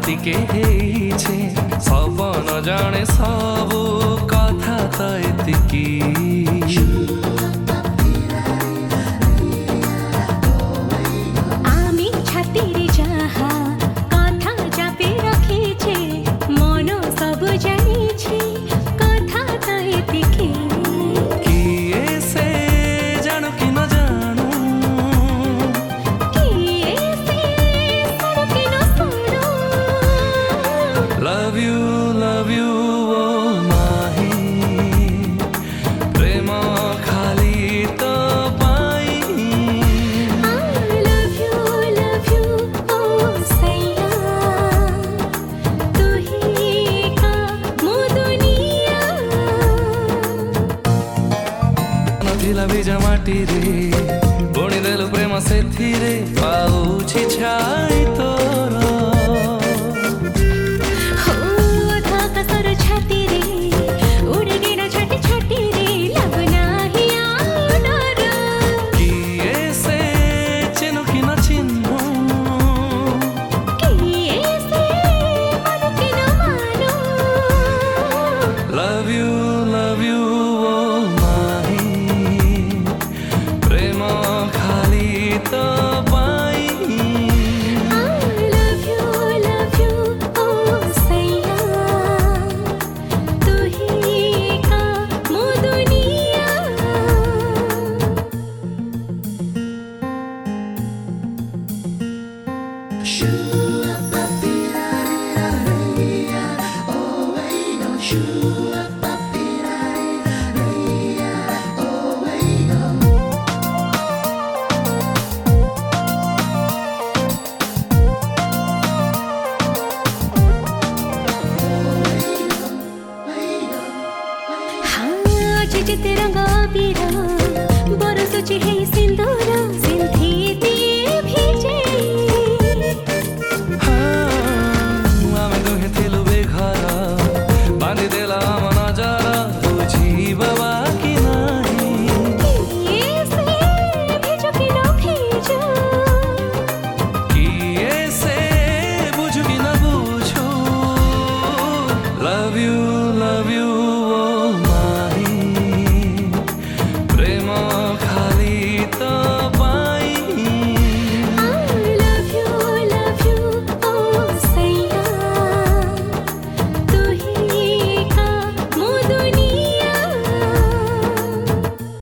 एतिके हेइछे सपन जाने सबु कथा त एतिकी आमी छातीरे जाहा कथा चापे रखिछे मन सब जानिछे कथा त एतिकी किए से जानो कि न जानो किए से सुनो कि न सुनो लव यू ओ माही प्रेम खाली तो पाई I love you ओ सैया तू ही का मो दुनिया नथिला बीज माटी रे बुणी देलु प्रेम से पाउछि छाई